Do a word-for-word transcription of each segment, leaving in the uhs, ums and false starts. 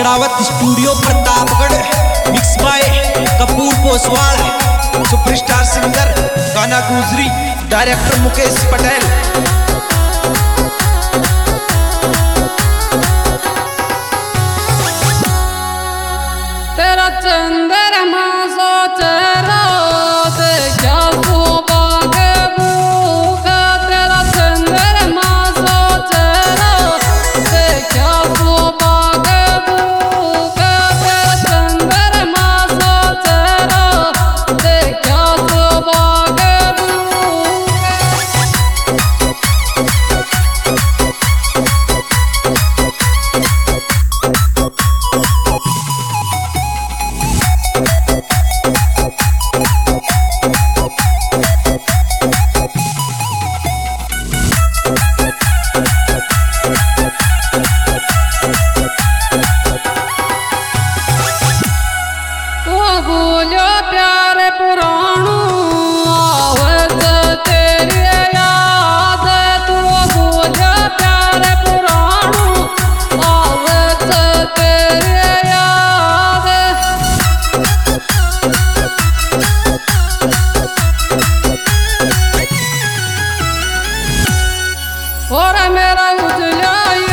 Bagdawat studio Pratapgarh, mix by Kapoor Poswal, superstar singer गाना गुजरी, director Mukesh Patel. तेरा चंद्रमा सोच रात क्या सुबह भूखा, तेरा चंद्रमा सोच रात क्या सुबह भूखा, तेरा चंद्रमा सोच रात क्या सुबह भूलो प्यारे पुराणू आवत तेरी याद, तू भूलो प्यारे पुराणू आवत तेरी याद। और मेरा उजला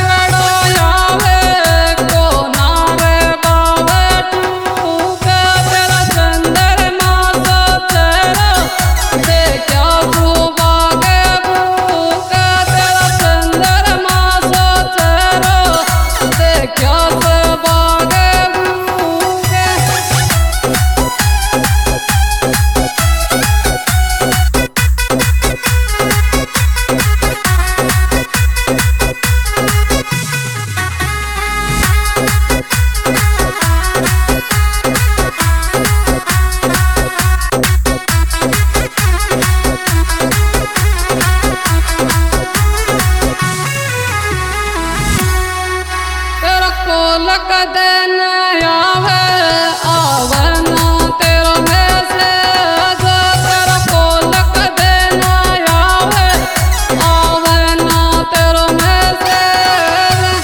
कोलक दिन आवे आवना तेरा मैसेज, तेरा कोलक दिन आवे आवना तेरा मैसेज।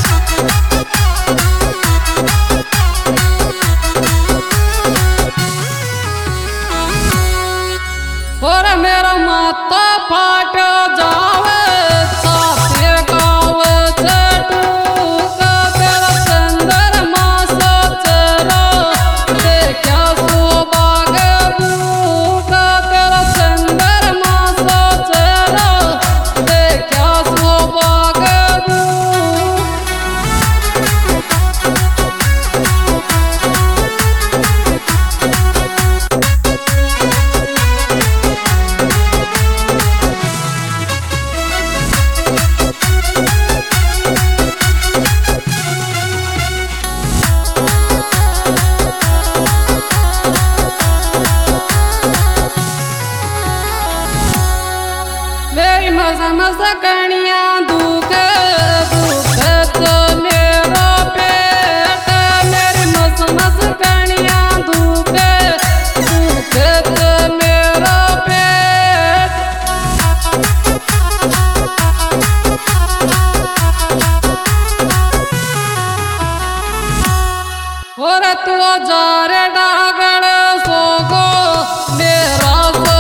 और मेरा माता फाट जावे साथे गाँव चटू, मेरी मजा मजा कणिया दुख दुख तो मेरा पेट, मेरी मजा मजा कणिया दुख दुख तो मेरा पेट। और तू जार डागड़ सोगो मेरा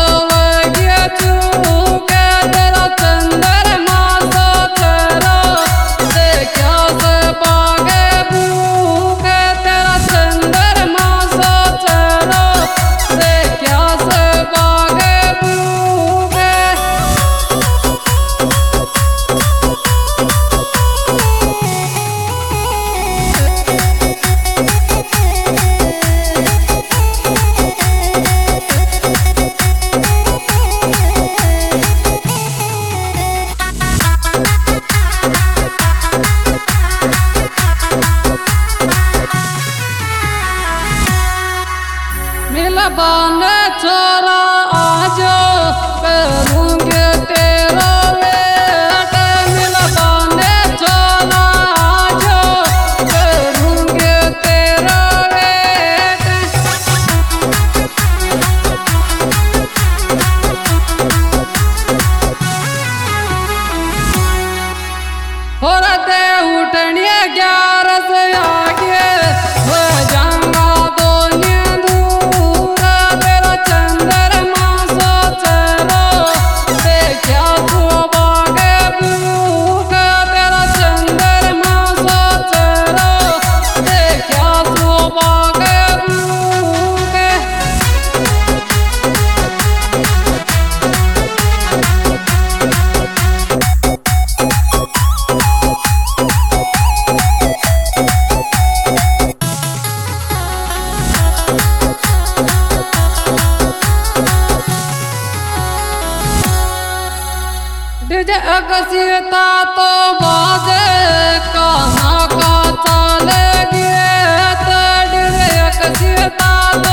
मिलबान छोरा आज करूँगे तेरा वेट, मिलबान छोरा आज करूँगे तेरा वेट। और ते उठने ग्यारह से आगे डीजे अगसीता तो बाजे कहाँ का चले गए, डीजे अगसीता